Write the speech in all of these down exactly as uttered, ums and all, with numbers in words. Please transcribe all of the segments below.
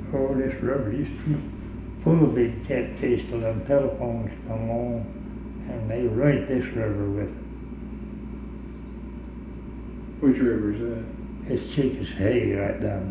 Oh, this river used to be full of big catfish till them telephones come along, and they right this river with it. Which river is that? It's Chickasha Hay right down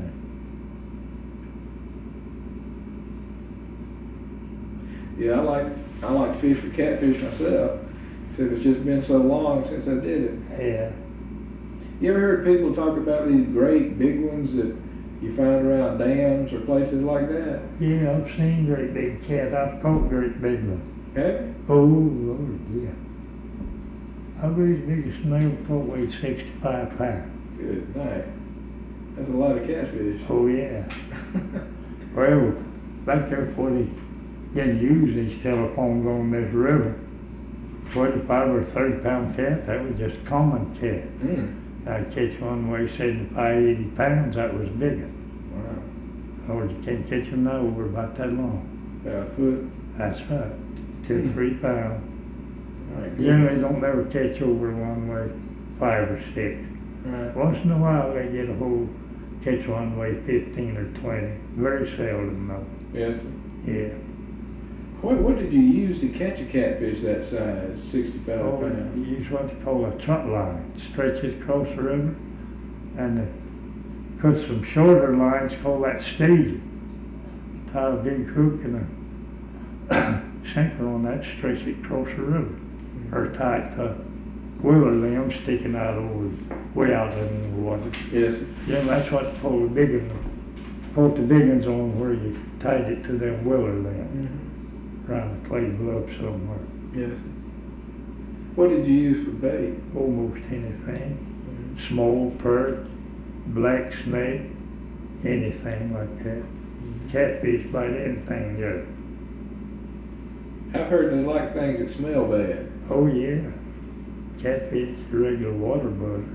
Yeah, I like I like to fish for catfish myself. Except it's just been so long since I did it. there. Yeah. You ever heard people talk about these great big ones that you find around dams or places like that? Yeah, I've seen great big cat. I've caught great big ones. Have you? Oh, Lord, yeah. I believe the biggest snail caught weighed sixty-five pounds. Good night. That's a lot of catfish. Oh, yeah. Well, back there before they didn't use these telephones on this river, twenty-five or thirty pound cat, that was just common cat. Mm. I'd catch one weigh seventy-five, eighty pounds, that was bigger. Wow. Oh, you can't catch them now over about that long. About a foot. That's right, two, Hmm. three pounds. All right, Generally don't never catch over one weigh five or six. Right. Once in a while they get a whole, catch one weigh fifteen or twenty, very seldom though. Yes. Yeah. What, what did you use to catch a catfish that size, sixty-five Oh, pounds? you use what they call a trunk line, stretches across the river, and they cut some shorter lines, call that staging. Tie a big hook and a sinker on that, stretch it across the river. Or tie it to willow limb sticking out over, way out in the water. Yes. Yeah, that's what they call the big one. Put the big ones on where you tied it to them willow limbs. Mm-hmm. Around the clay bluff somewhere. Yes. What did you use for bait? Almost anything. Mm-hmm. Small perch, black snake, anything like that. Catfish bite anything good. I've heard they like things that smell bad. Oh yeah. Catfish is a regular water buzzer.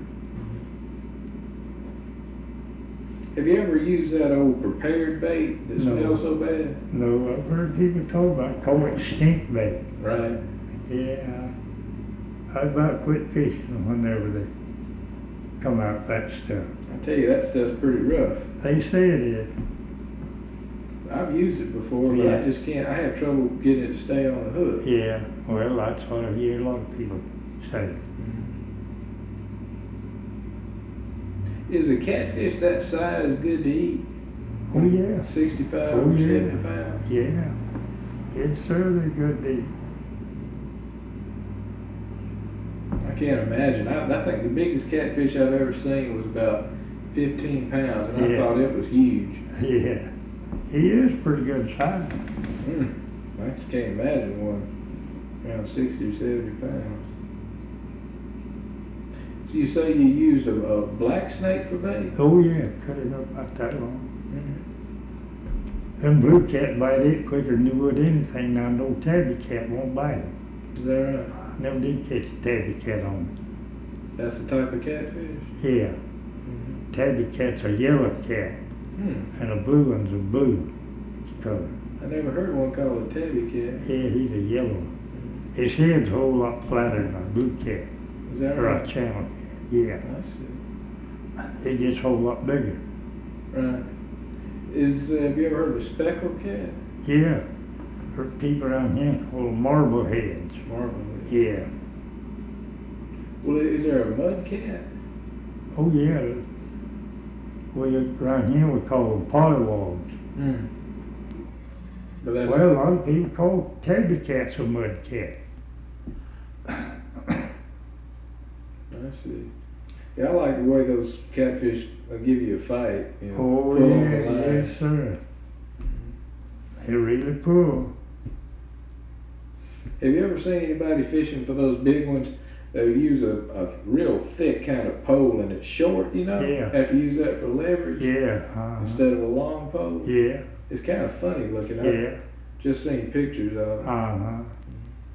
Have you ever used that old prepared bait that No. smells so bad? No, I've heard people talk about call it stink bait. Right. Yeah. I about quit fishing whenever they come out with that stuff. I tell you, that stuff's pretty rough. They say it is. I've used it before, but Yeah. I just can't. I have trouble getting it to stay on the hook. Yeah, well, that's what I hear a lot of people say. Is a catfish that size good to eat? Oh, yeah. sixty-five Oh, or yeah. seventy pounds? Yeah. Yes, sir, they're good to eat. I can't imagine. I, I think the biggest catfish I've ever seen was about fifteen pounds, and Yeah. I thought it was huge. Yeah. He is pretty good size. Mm. I just can't imagine one around sixty or seventy pounds. So you say you used a, a black snake for bait? Oh, yeah, cut it up about that long. Mm-hmm. Them blue cat bite it quicker than you would anything. Now, no tabby cat won't bite it. Is that right? I never did catch a tabby cat on That's the type of catfish? it. Yeah. Mm-hmm. Tabby cat's a yellow cat, Hmm. and a blue one's a blue color. I never heard one called a tabby cat. Yeah, he's a yellow one. His head's a whole lot flatter than a blue cat, Is that or a right? channel cat. Yeah, I see. he gets a whole lot bigger. Right. Is, uh, have you ever heard of a speckled cat? Yeah, heard people around here call them marble heads. Marvelous. Yeah. Well, is there a mud cat? Oh yeah. We around here we call them pollywogs. Hmm. But that's Well, a lot of people call tabby cats a mud cat. I see. Yeah, I like the way those catfish uh, give you a fight. You know, Oh pull on the yeah, line. yes sir. They really pull. Have you ever seen anybody fishing for those big ones? They use a, a real thick kind of pole and it's short, you know? Yeah. Have to use that for leverage Yeah. Uh-huh. instead of a long pole. Yeah. It's kind of funny looking. Yeah. I've just seen pictures of it. Uh-huh.